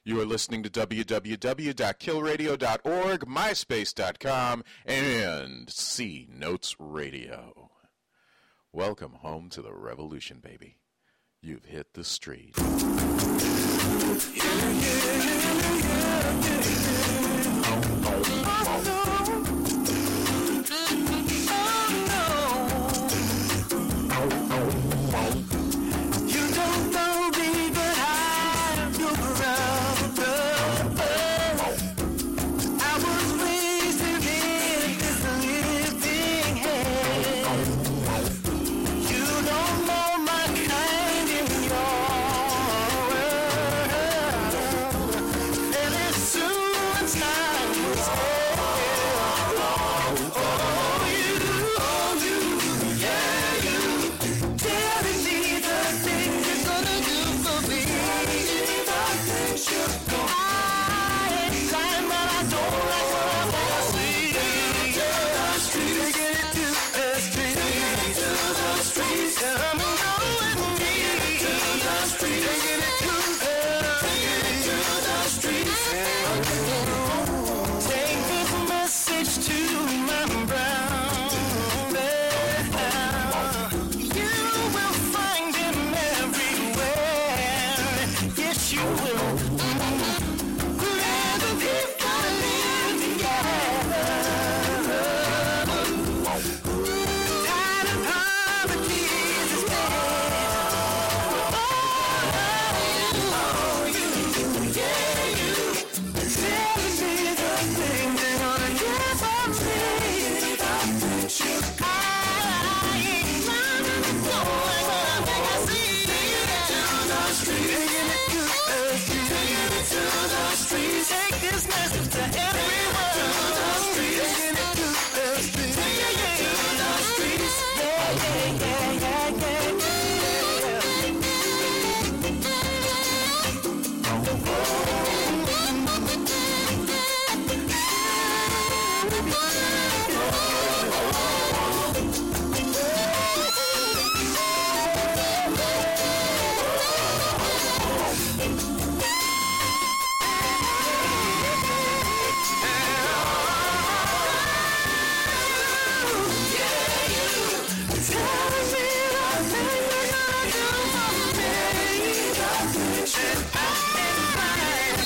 You are listening to www.killradio.org, myspace.com, and C Notes Radio. Welcome home to the revolution, baby. You've hit the street. You don't know me, but I look around. I was raised in this living hell. You don't know my kind in your world. Very soon time will tell. Telling me the things you're gonna do for me. I ain't blind, but I don't like what I see. Take it to the street. Come on with me. Taking it to the street. Take this message to my brown bear. You will find him everywhere. Yes, you will. Let the people live together. Tired of poverty is telling me the things they're gonna get from me. I ain't trying to go like what I think I see. Taking it to the street. Take this message to everyone. Taking it to the street. Telling me the things you're gonna do for me. And I ain't blind.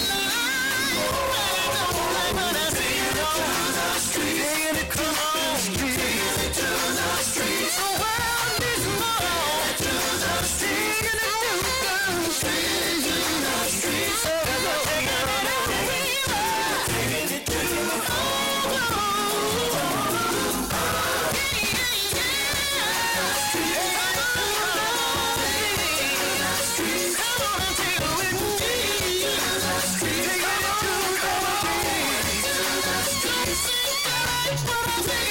When I see it on the street, taking it to the street. The world needs more. Taking it to the street. Come on and take it with me. Take it to the street.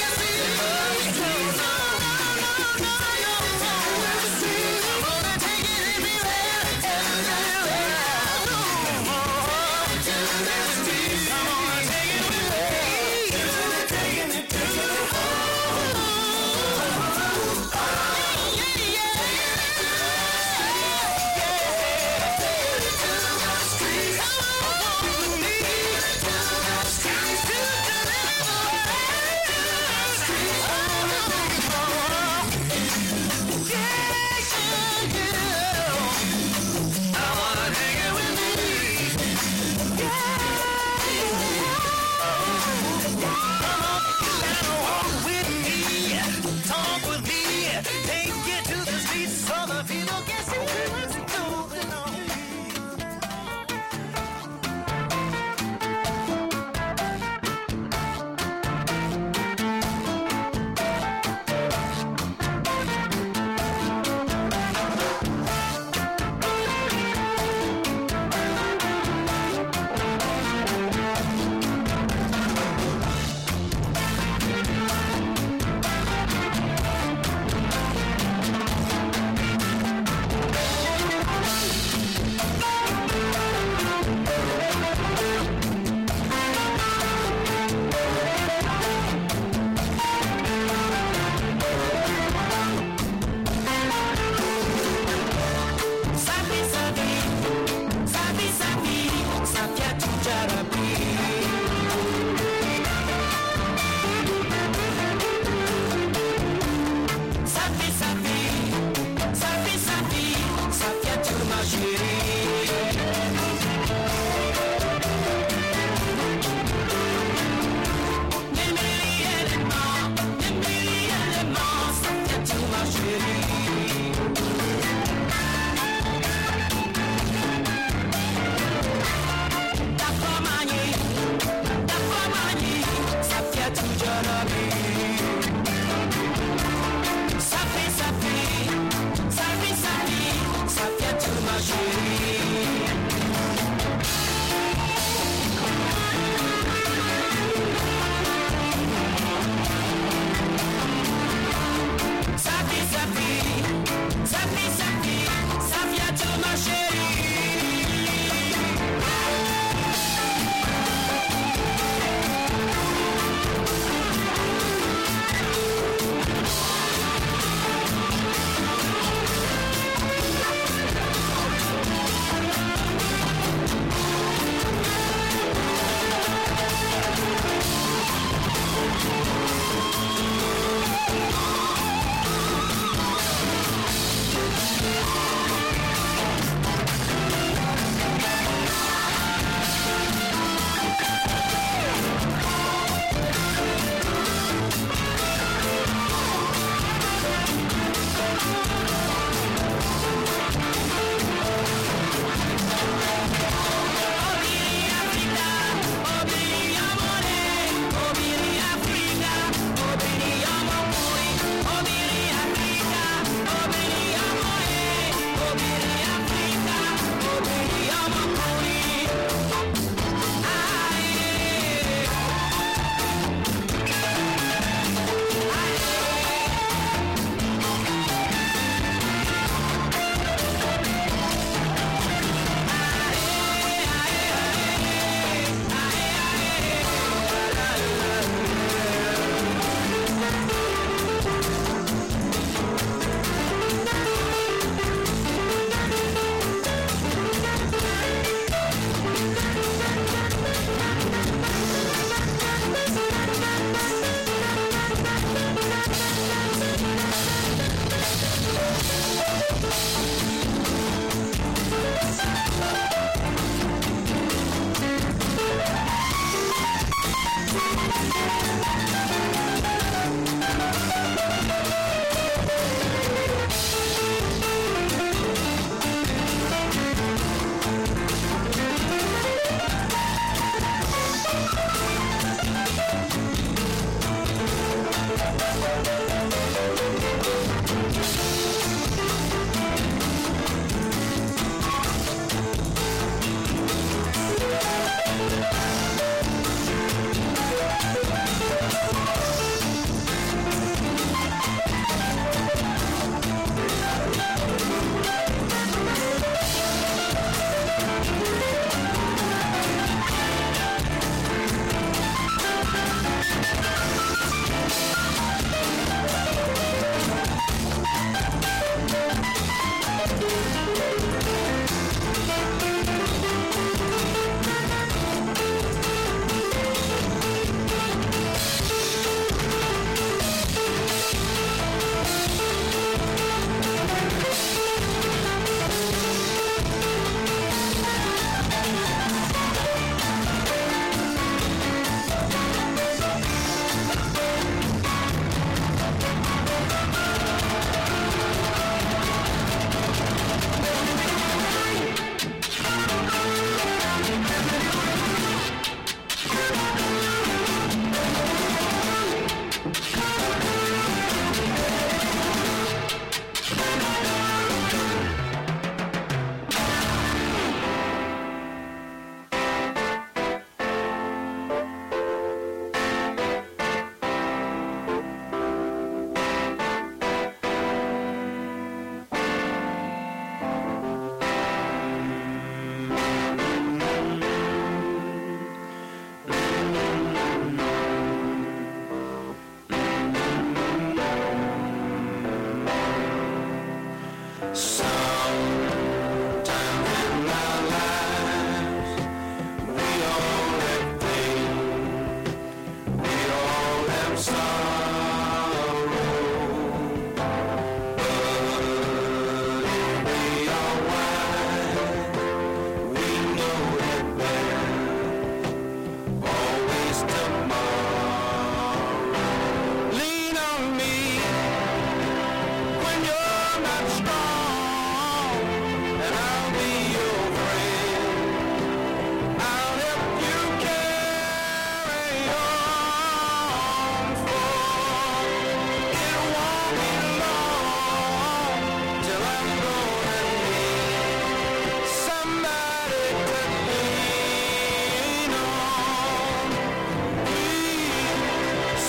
wanna be. Safi, Safi, Safi, Safi, Safiatou ma chérie. Safi, Safi, Safi, Safi, Safiatou ma chérie.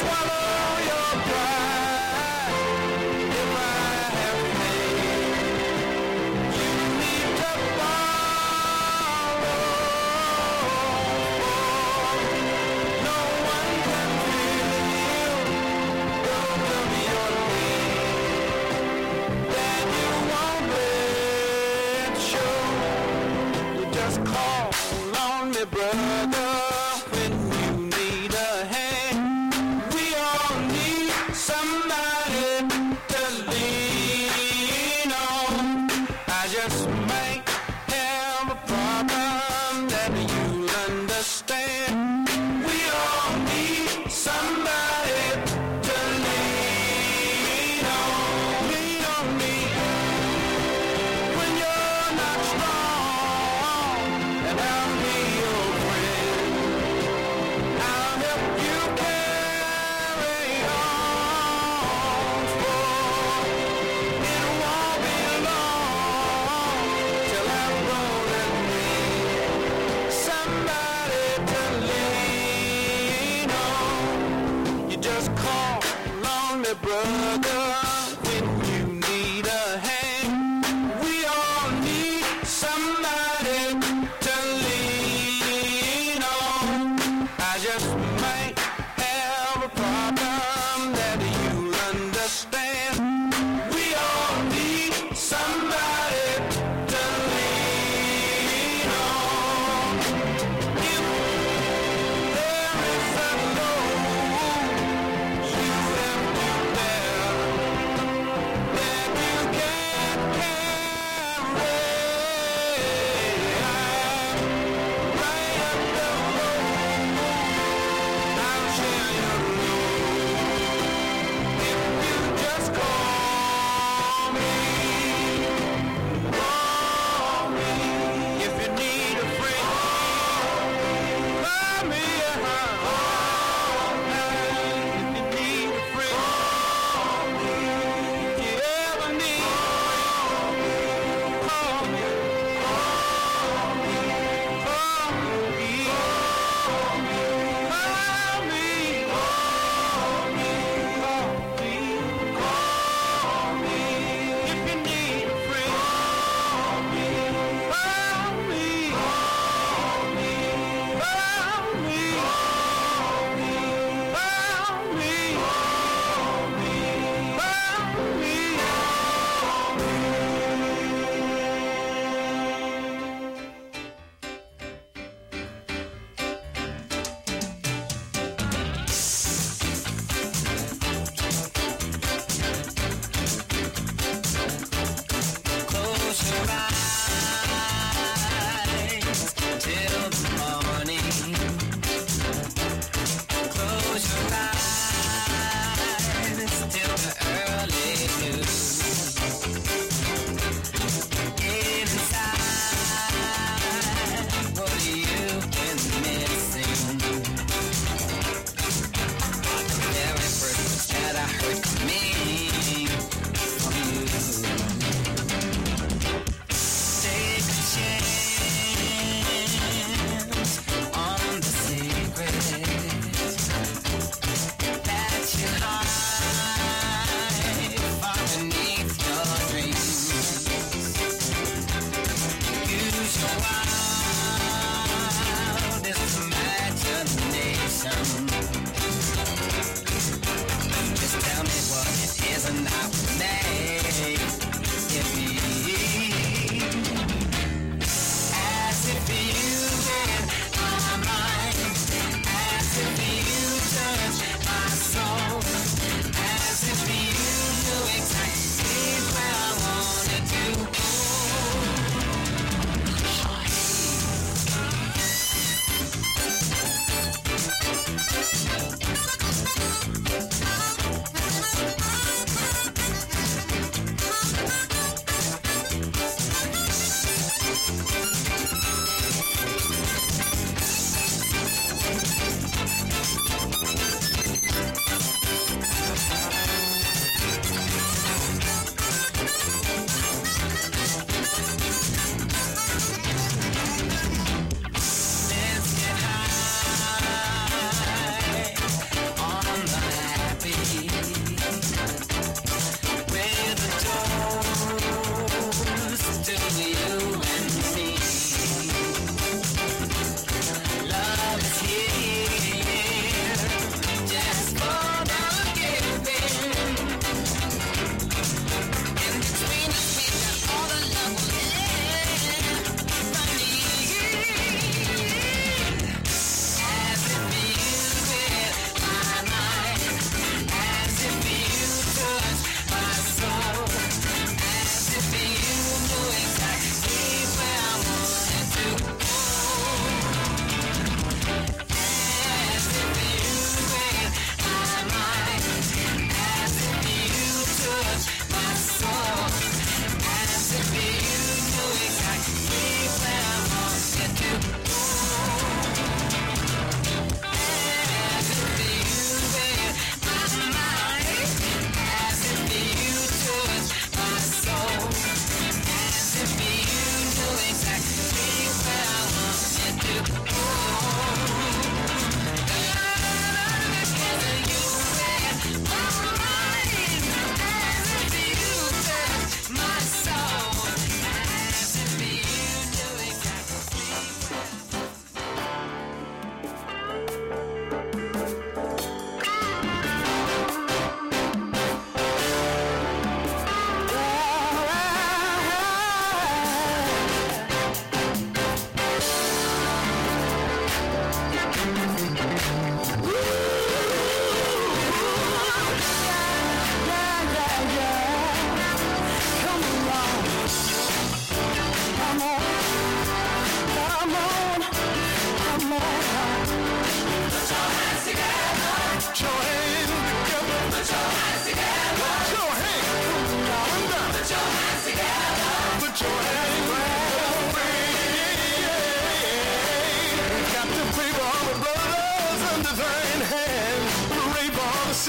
swallow your pride. If I have faith, you need to borrow. No one can feel both of your needs. Then you won't let show. You just call on me, brother, when you need a hand. We all need somebody to lean on. I just might have a problem that you'll understand. We all need somebody to lean on. Lean on me when you're not strong, and I'll be your friend. I'll help you carry on, for it won't be long till I'm gonna need somebody to lean on. You just call on me, brother, when you need a hand. We all need somebody to lean on. I just might have a problem that you'll understand. We all need somebody to lean on. If there is a load you have to bear,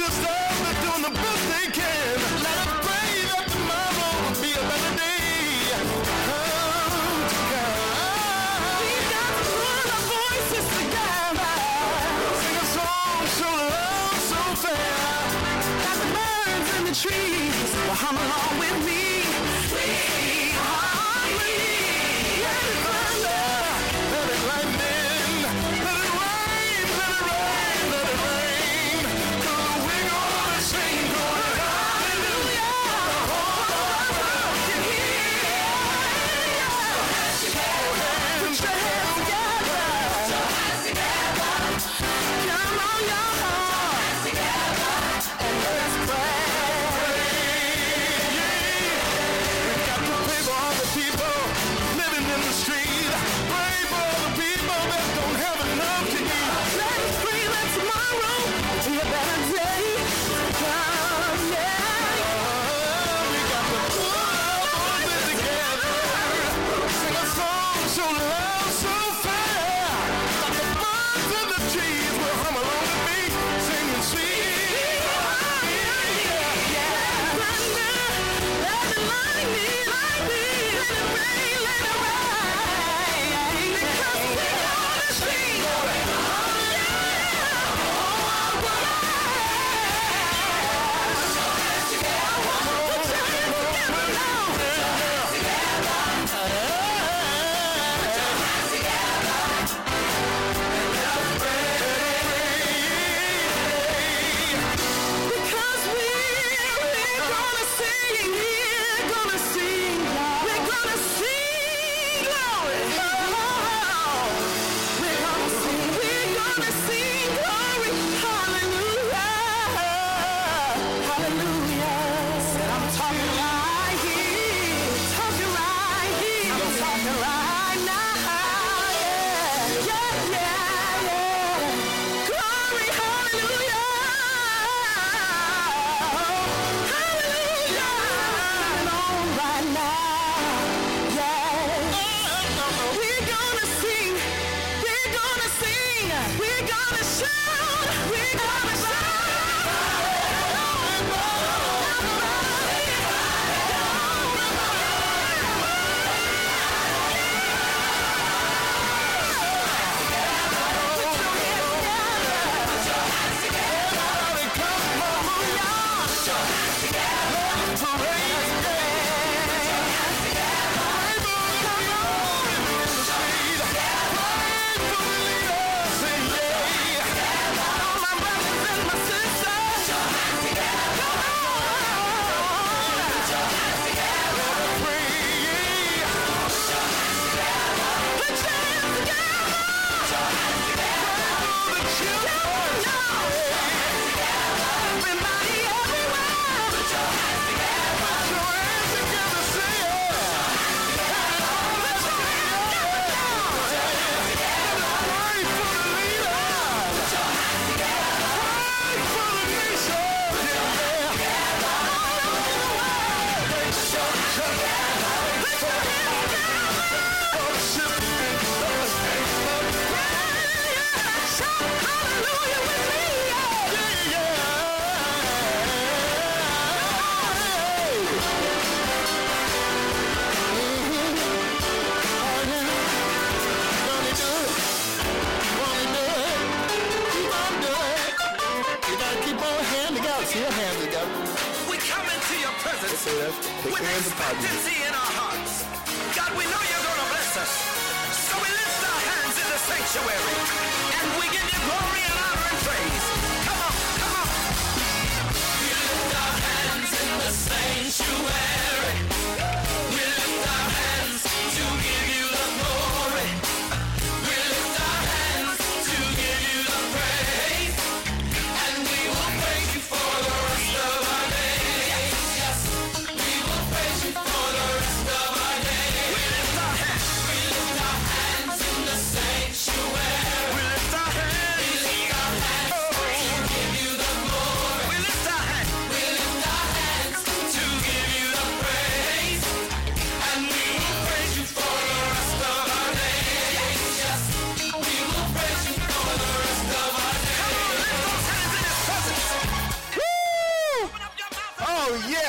sisters, they're doing the best they can. Let us pray that tomorrow will be a better day. Come together. We got to put our voices together. Sing a song so loud, so fair. Got the birds and the trees will hum along with me. Sweet harmony. Let it thunder, let it lightning, let it rain, let it rain, let it rain. We're gonna sing, gonna hallelujah. The whole world can hear. Put your hands together. Come on, y'all. And let's pray. We got to pray for all the people living in the street. Pray for all the people that don't have enough to eat. Let us pray that tomorrow will be a better day. Come, yeah. We got to put our voices together. Sing a song so loud, so fair. Like the birds and the trees will hum along with me, singing sweet. Because we're gonna sing, we're gonna sing, we're gonna sing glory. We're gonna sing glory. Hallelujah, hallelujah. Said I'm talking right here, talking right here, I'm talking right now. Yeah, yeah, yeah. Glory, hallelujah. Hallelujah. On right now. Yeah. We're gonna sing. We're gonna sing. We're gonna shout. We're gonna shout. We come into your presence with expectancy in our hearts. God, we know you're going to bless us. So we lift our hands in the sanctuary and we give you glory and honor and praise. Come on, come on. We lift our hands in the sanctuary. We lift our hands to give you the glory. We lift our hands to give you the praise. And we will praise you for the rest of our days. Yes, we will praise you for the rest of our days. We lift our hands. We lift our hands in the sanctuary. We lift our hands. We lift our hands.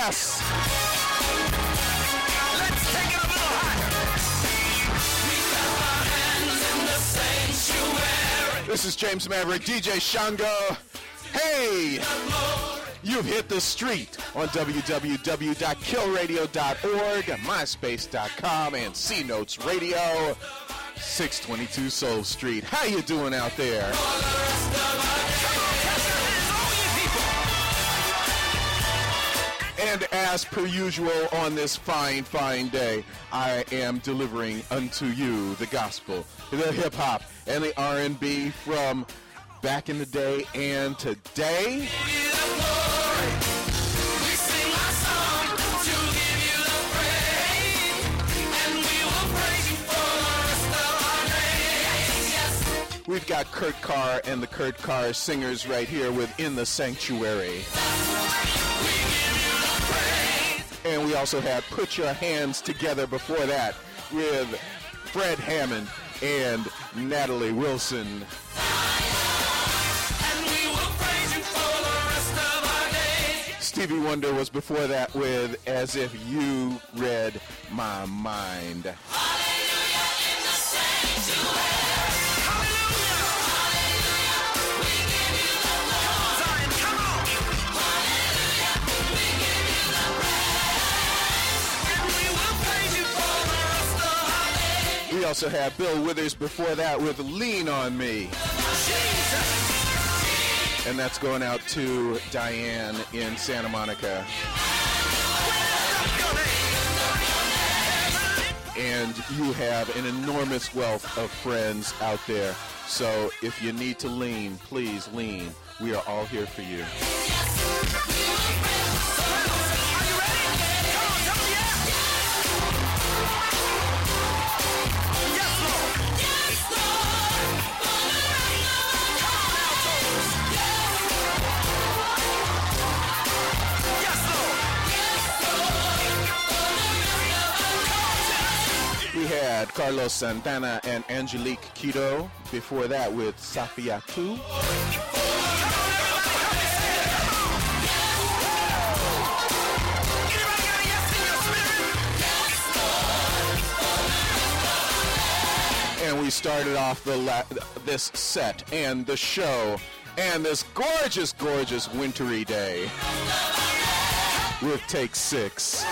Yes! Let's take it a little higher. We clap our hands in the sanctuary. This is James Maverick, DJ Shango. Hey! You've hit the street on www.killradio.org, myspace.com, and C Notes Radio, 622 Soul Street. How you doing out there? And as per usual on this fine, fine day, I am delivering unto you the gospel, the hip-hop, and the R&B from back in the day and today. We've got Kurt Carr and the Kurt Carr Singers right here with In the Sanctuary. And we also had Put Your Hands Together before that with Fred Hammond and Natalie Wilson. Stevie Wonder was before that with As If You Read My Mind. Hallelujah in the sanctuary. We also had Bill Withers before that with Lean on Me. And that's going out to Diane in Santa Monica. And you have an enormous wealth of friends out there. So if you need to lean, please lean. We are all here for you. We had Carlos Santana and Angelique Kiddo before that with Safia 2. And we started off this set and the show and this gorgeous, gorgeous wintry day with Take 6.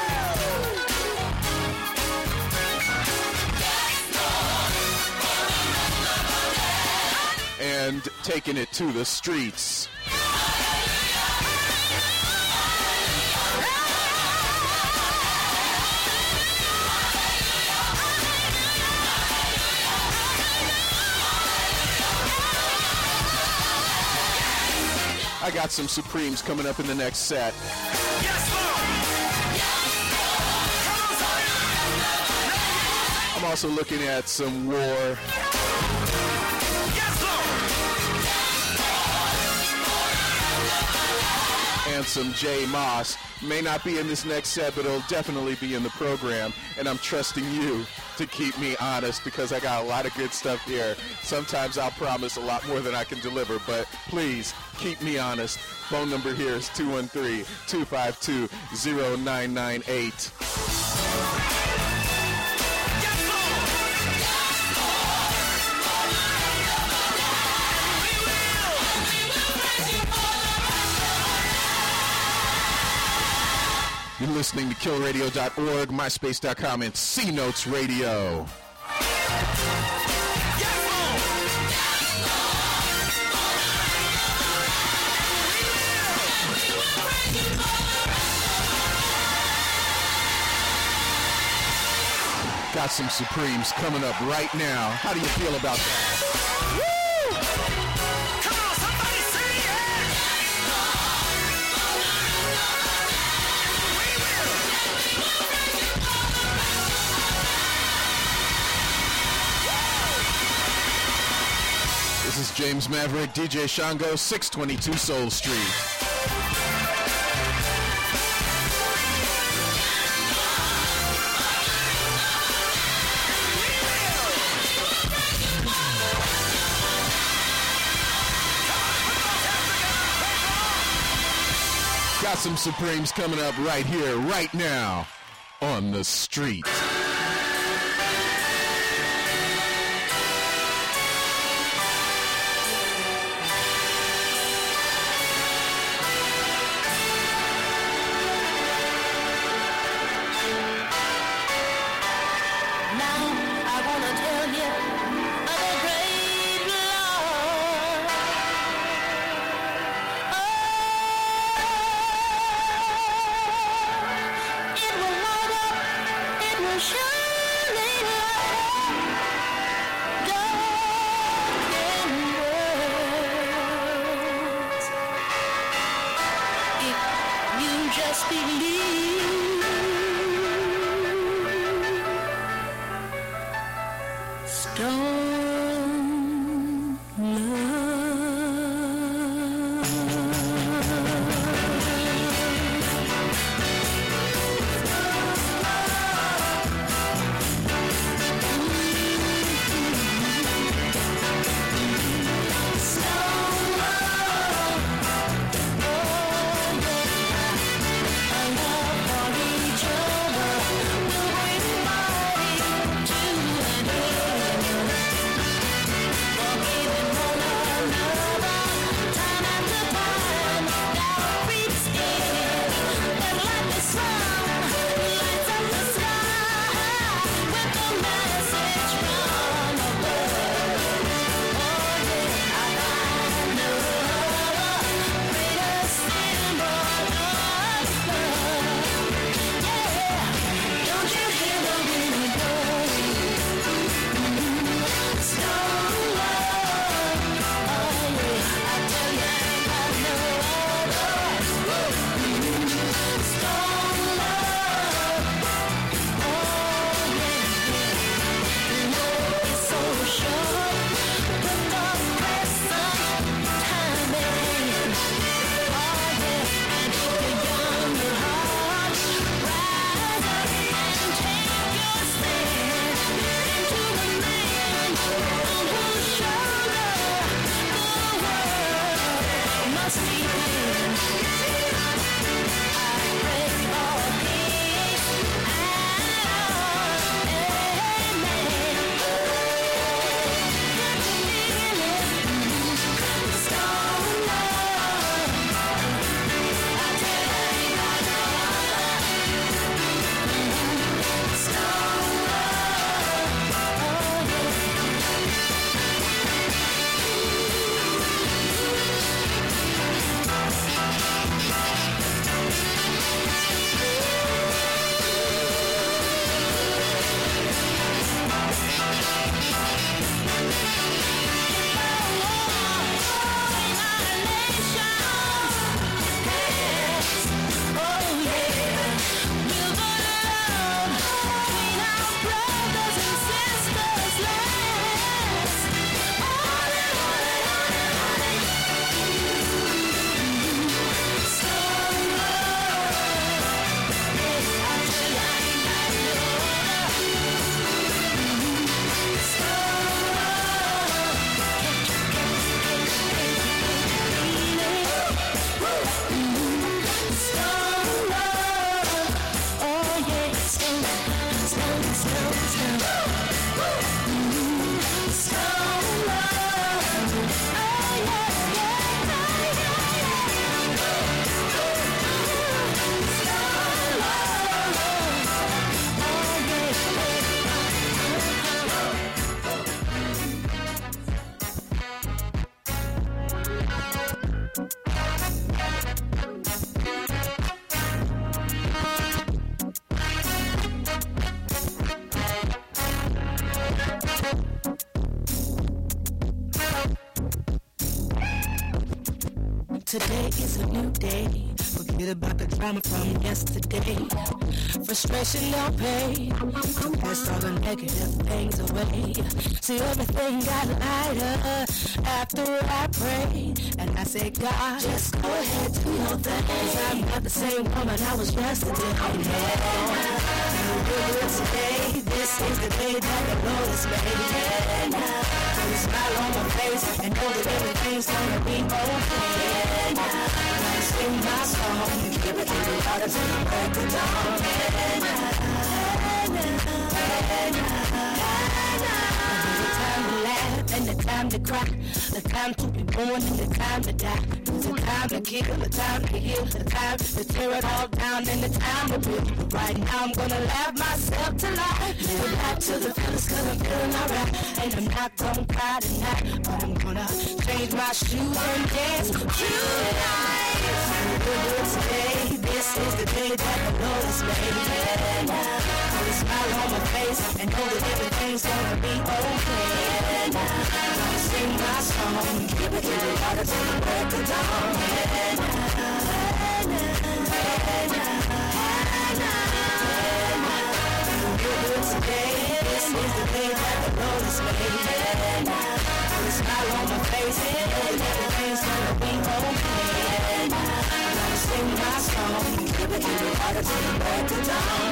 And taking it to the streets. I got some Supremes coming up in the next set. I'm also looking at some War. And some J Moss. May not be in this next set, but it'll definitely be in the program. And I'm trusting you to keep me honest because I got a lot of good stuff here. Sometimes I'll promise a lot more than I can deliver, but please keep me honest. Phone number here is 213-252-0998. You're listening to killradio.org, myspace.com, and C Notes Radio. Got some Supremes coming up right now. How do you feel about that? This is James Maverick, DJ Shango, 622 Soul Street. Got some Supremes coming up right here, right now, on the street. Today is a new day. Forget about the drama from yesterday. Frustration, no pain. Cast all the negative things away. See, everything got lighter after I prayed. And I said, God, just go ahead, do your thing. 'Cause I'm not the same woman I was yesterday. I'm good today. This is the day that the Lord has made. Put a smile on my face and know that everything's gonna be okay. When I sing my song, keep it harder till the break of dawn. The time to laugh and the time to cry, the time to be born and the time to die. There's a time to kill, the time to heal, the time to tear it all down and the time to build. But right now I'm gonna laugh myself to life. Live back to the feelings 'cause I'm feeling alright. And I'm not gonna cry tonight, but I'm gonna change my shoes and dance tonight. Today, this is the day that the Lord has made. Put a smile on my face and know that everything's gonna be okay. Gonna sing my song, keep it harder till the break of dawn. Today, this is the day that the Lord has made. Put a smile on my face and know that everything's gonna be okay. Gonna sing my song, keep it harder till the break of dawn.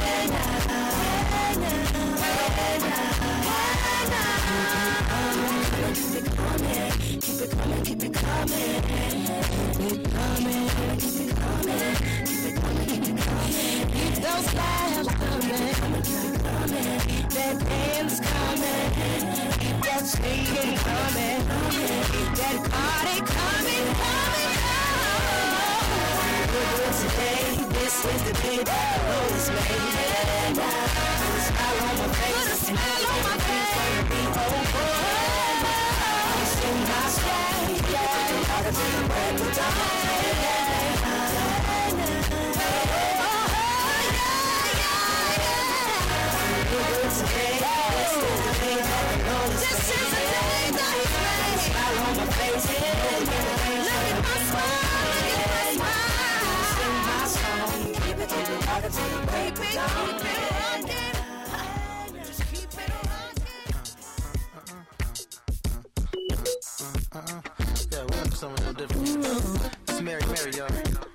Keep it coming, keep it coming, keep it coming, keep it coming, keep it coming, keep it coming, keep it coming. Keep those laughs coming, that dance coming, keep that singing coming, keep that party coming, coming on. Today, this is the day that the Lord has made. Put a smile on my face, and everything's gonna be okay. Sing my song, harder till the break of dawn. Today, this is the day that the Lord has made. This is the day that He's made. Smile on my face, look at my smile, look at my smile. Sing my song, keep it harder till the break of dawn. Just keep it Yeah, we're into something a little different. It's Mary, y'all.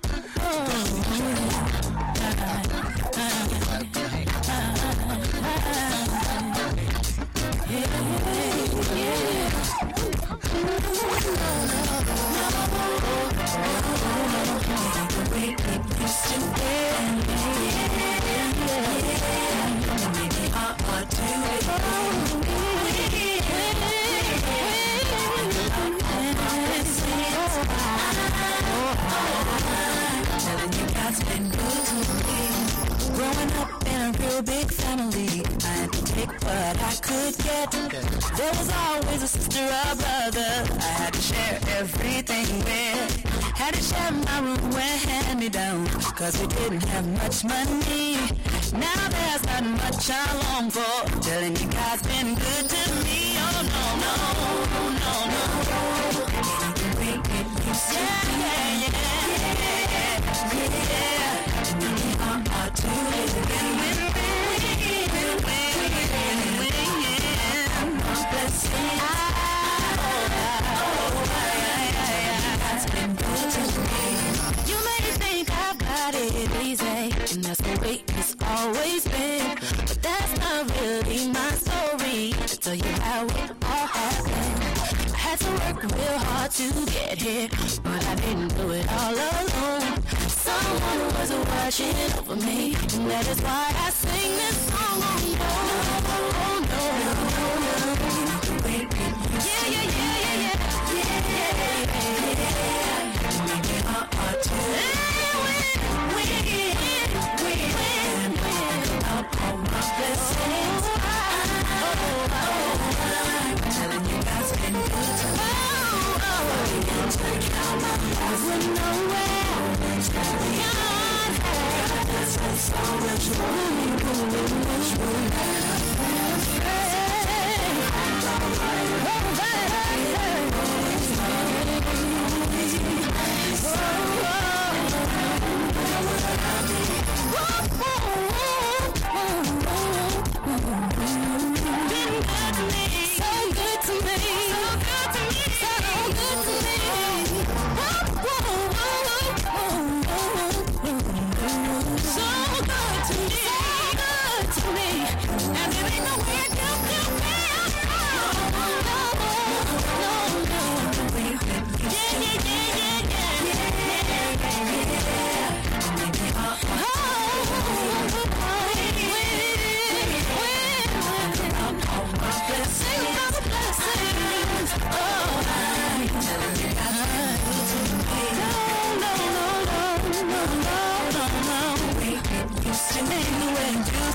Growing up in a real big family, I had to take what I could get. There was always a sister or brother I had to share everything with. Had to share my room and hand me down, cause we didn't have much money. Now there's not much I long for, telling you God's been good to me. Oh no, no, no, no. You may think I've got it easy, and that's the way it's always been, but that's not really my story. To tell you how it all happened, I had to work real hard to get here, but I didn't do it all alone. Someone was watching over me, and that is why I sing this song. Oh no, oh no, no, no. Yeah, yeah, yeah, yeah, yeah, yeah, So good to me.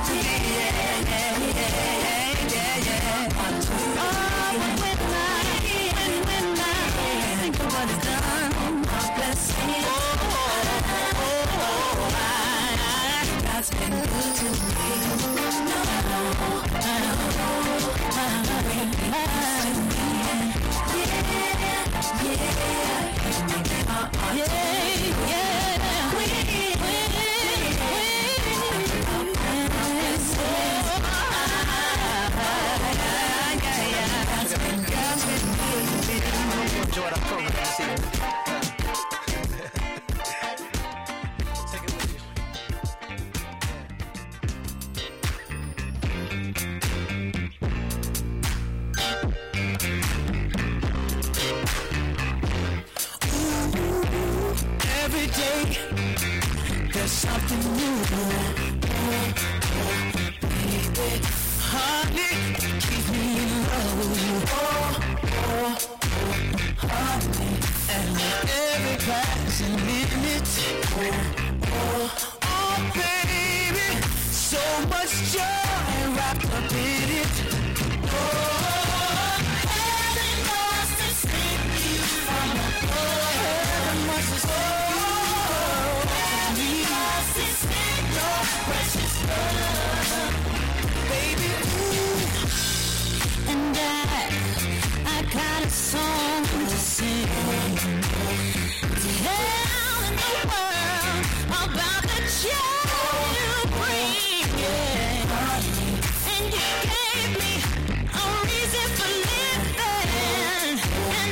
Enjoy our program this evening. Take it with you. Every day there's something new. Baby, honey, keep me in love with you. Honey, and with every passing minute. Oh, baby, so much joy wrapped up in it. Heaven must have sent you from above. Heaven must have sent your precious love, baby, ooh. And I got a song to sing, telling the world about the joy you bring, yeah. And you gave me a reason for living, and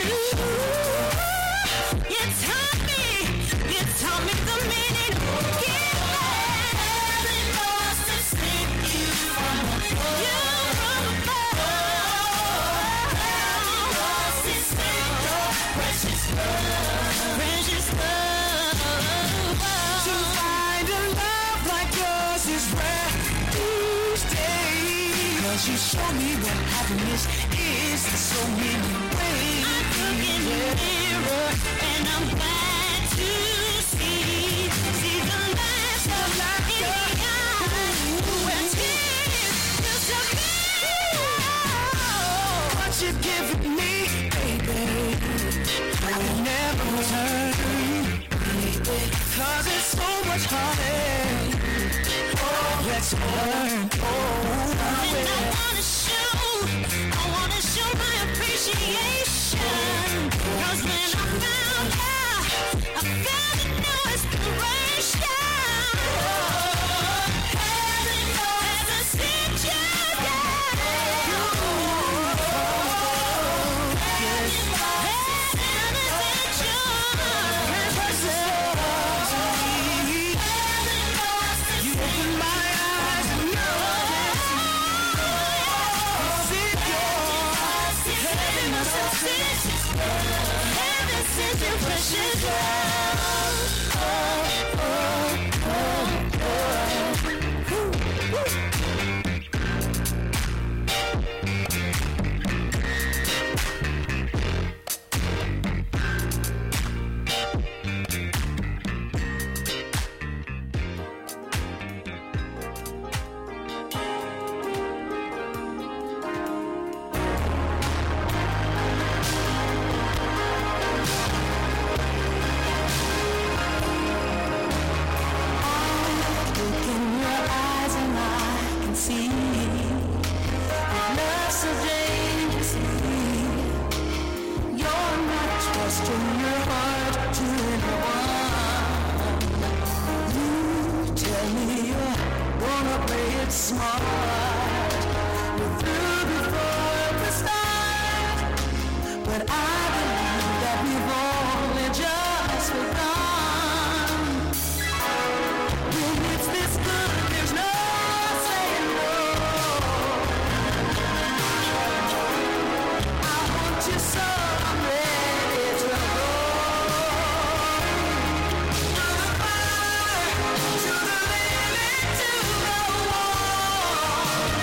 ooh, you taught me the meaning of giving. Heaven must have sent you from above. You from above. Heaven must have sent your precious love. Precious love. To find a love like yours is rare these days. 'Cause you show me what happiness is in so many ways. I look in the mirror and I'm glad to see the laughter in the eyes where tears used to be. What you've given me, baby, I will never return, baby, 'cause it's so much heartache. Oh, let's learn. Oh, and I wanna show my appreciation, 'cause when I found out, I found a new inspiration. Heaven has sent you, you opened my eyes and now I see yours. Heaven must have sent you. Heaven sent you precious love. Oh, oh, oh, oh. Woo, woo. Look in your eyes and I can see love so dangerously. You're not trusting your heart to anyone. You tell me you wanna play it smart. We're through before the start, but I believe that we've only just begun. When it's this good, there's no saying no. I want you so I'm ready to go. Through the fire, to the limit, to the wall.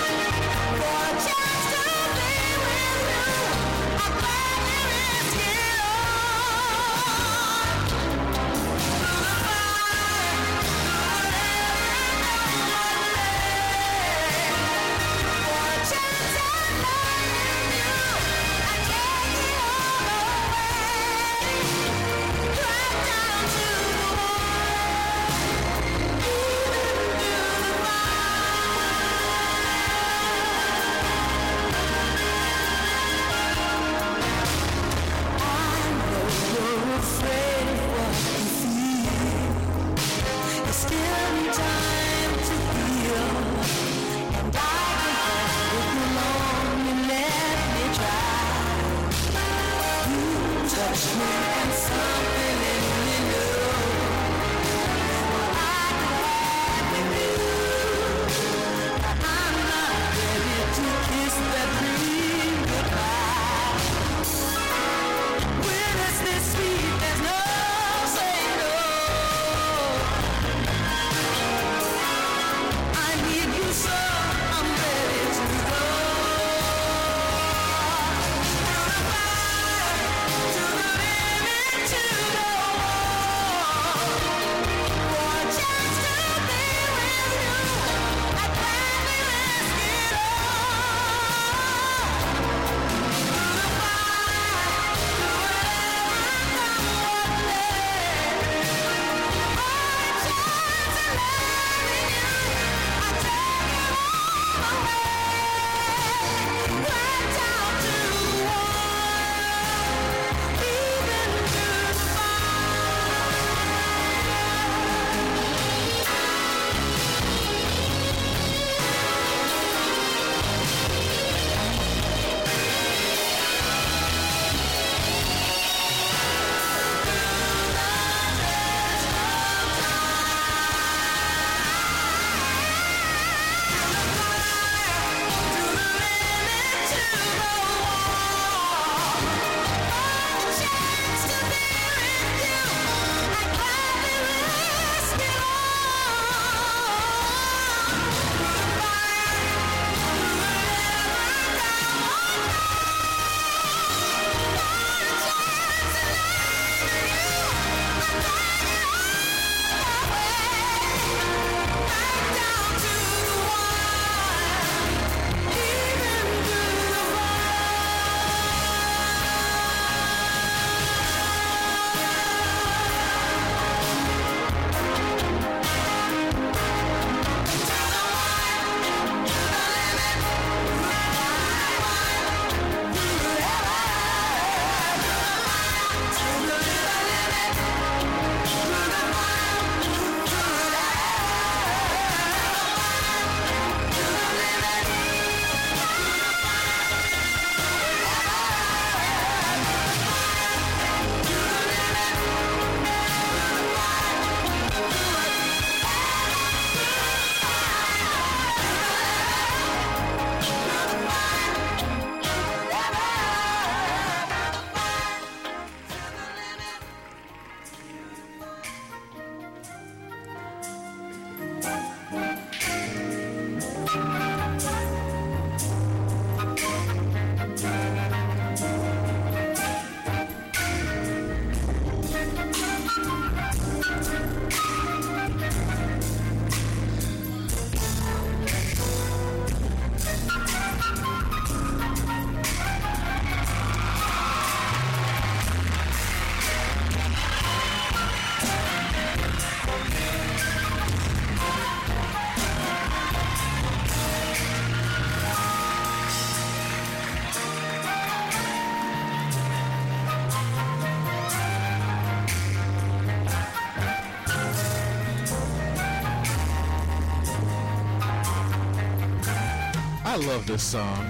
I love this song.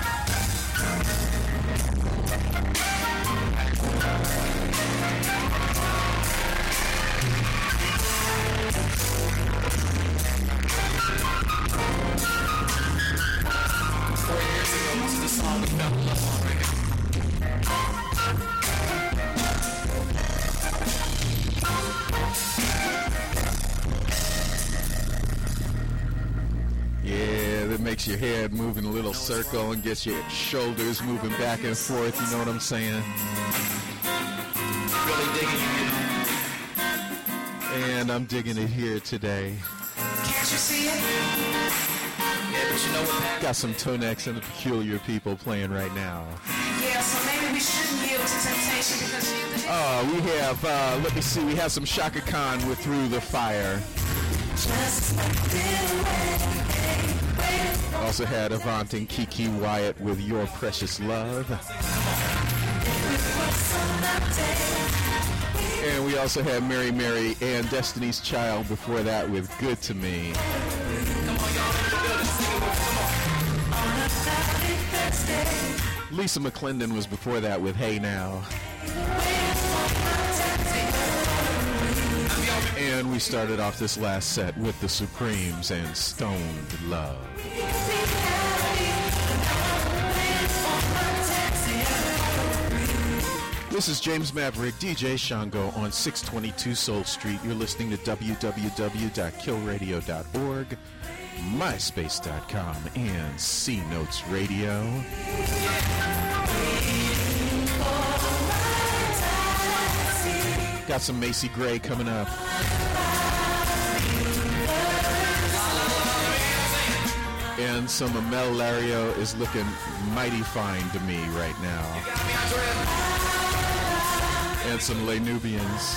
Yeah, that makes your head move in a little circle and gets your shoulders moving back and forth, you know what I'm saying? Really digging it. And I'm digging it here today. Can't you see it? Yeah, but you know what? Got some Tonex and the Peculiar People playing right now. Yeah, so maybe we shouldn't yield to temptation because you We have, let me see, we have some Shaka Khan with Through the Fire. Also had Avant and Kiki Wyatt with Your Precious Love. And we also had Mary Mary and Destiny's Child before that with Good to Me. Lisa McClendon was before that with Hey Now. And we started off this last set with the Supremes and Stoned Love. This is James Maverick, DJ Shango on 622 Soul Street. You're listening to www.killradio.org, myspace.com, and C Notes Radio. Got some Macy Gray coming up. And some Amel Lario is looking mighty fine to me right now. And some Les Nubians.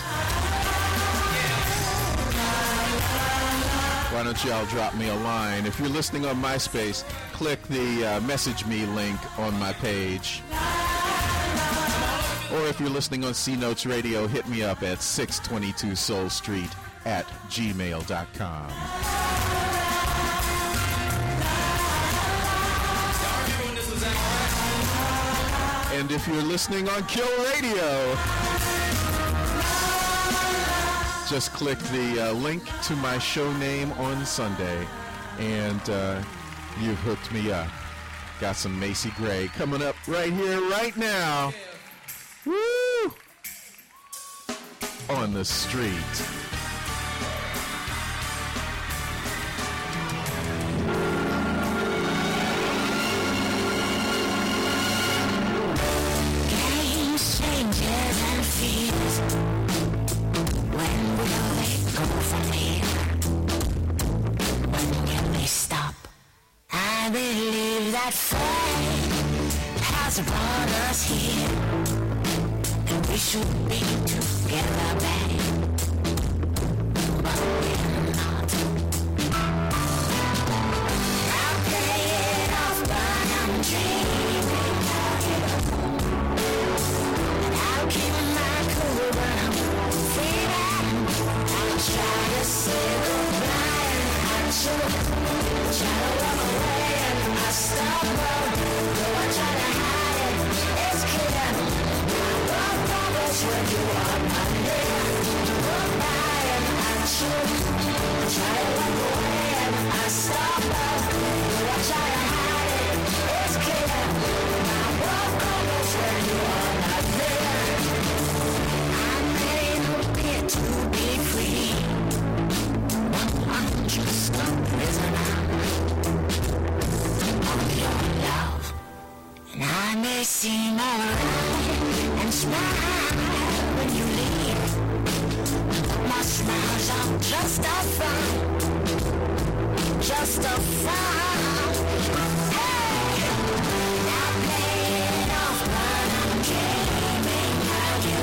Why don't y'all drop me a line? If you're listening on MySpace, click the message me link on my page. Or if you're listening on C Notes Radio, hit me up at 622 Soul Street at gmail.com. And if you're listening on Kill Radio, just click the link to my show name on Sunday, and you've hooked me up. Got some Macy Gray coming up right here, right now. Woo! On the street. When will they go from here? When will they stop? I believe that fate has brought us here, and we should be together, babe. But we're not. I'll play it off, but I'm dreaming of you. And I'll keep my cool, but I'm feeling. I'll try to say goodbye, and I'll try to walk away, and I stumble. Though I try to hide it, it's clear. I walk always when you are not there. Goodbye, and I try to walk away, and I stumble. Though I try to hide it, it's clear. I walk always when you are not there. I made a bid to be free. I'm just a prisoner of your love. And I may seem alright and smile when you leave. My smiles are just a front, just a front. Hey, I play it off, but I'm dreaming of you.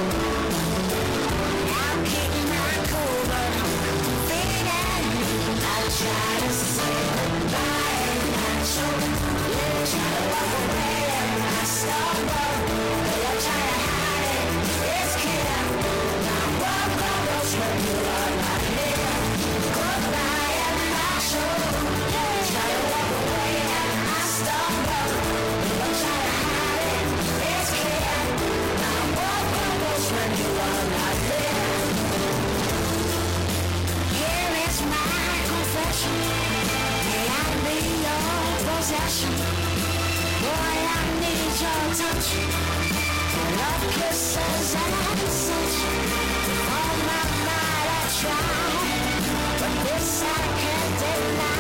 I'll keep my cool, but I'm feeling. I'll try to say goodbye, and I try to walk away, and I stumble. But I try to hide it, it's clear. I walk on those when you are not here. Goodbye, and I try to possession. Boy, I need your touch. Your love kisses and such. On my mind I try, but this I can't deny.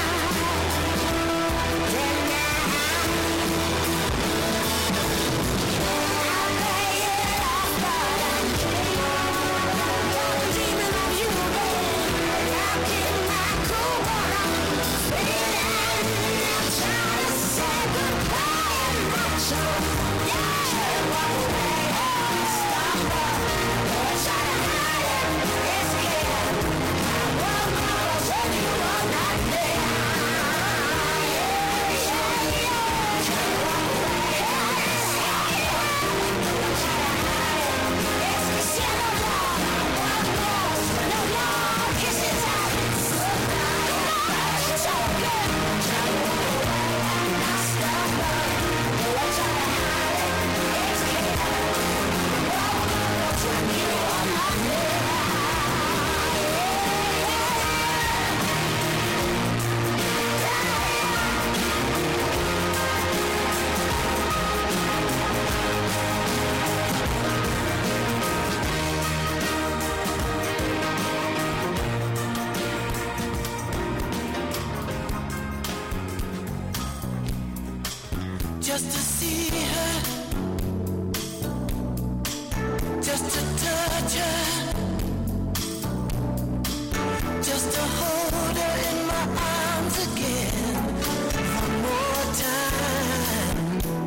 Just to see her, just to touch her, just to hold her in my arms again one more time.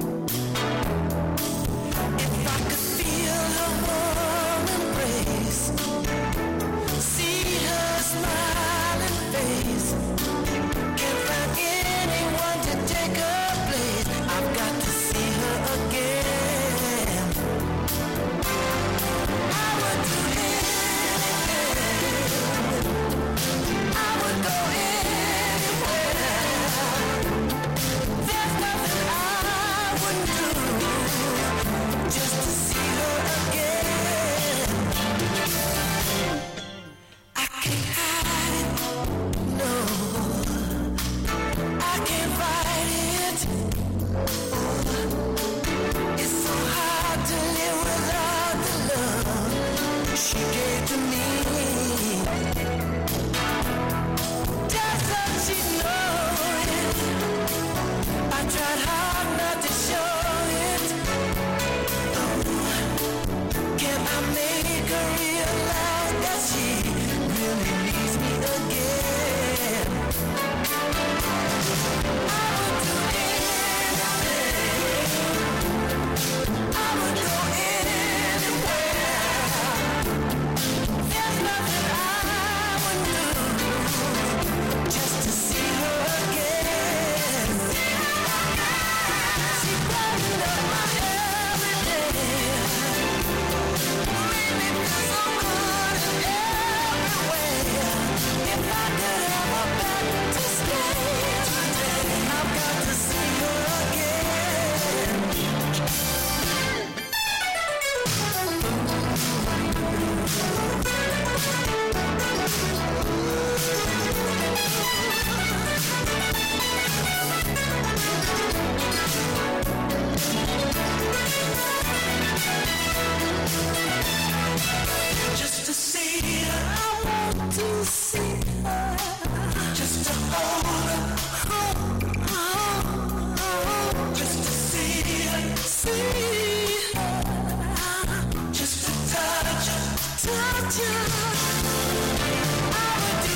If I could feel her warm embrace, see her smiling face, can't find anyone to take her place. I've got to see her again. I would do anything. I would go anywhere. There's nothing I wouldn't do just to see her again. I can't hide it, no. I can't fight it. It's so hard to live without the love she gave to me. Doesn't she know it? I tried hard not to show it. Oh, can I make her realize that she really needs me again? I would do anything. I would go anywhere. There's nothing I wouldn't do just to see her again. She brightened up my every day, made me feel so good in every way. If I could have her back to stay today, I've got to see her again. Just to see her, I want to see her. Just to hold her, just to see her, just to touch her. I would do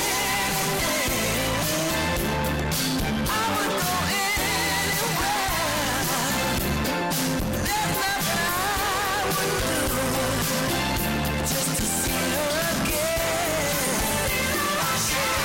anything. I would go anywhere. There's nothing I wouldn't do just to see her again.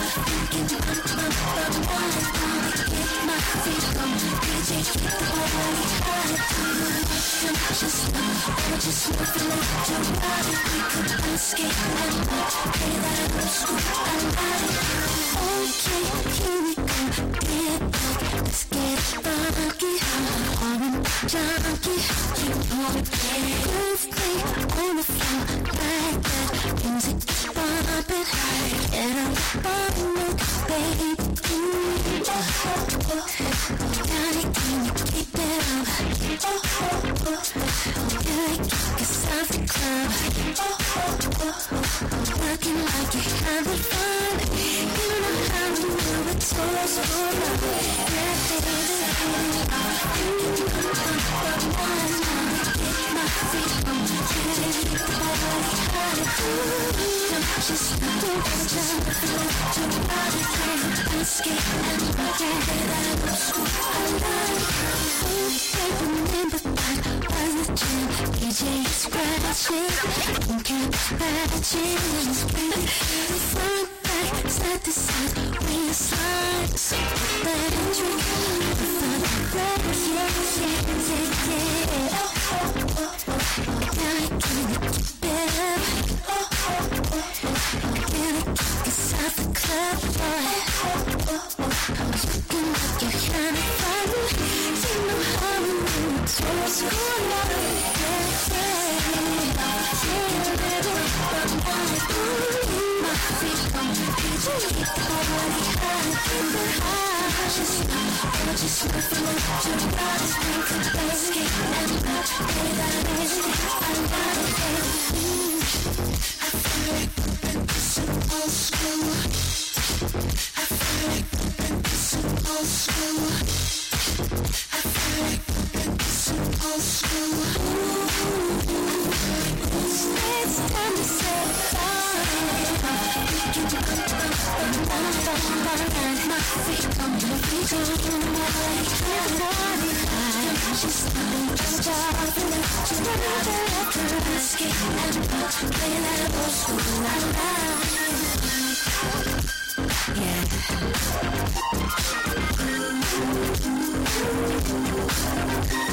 Yeah.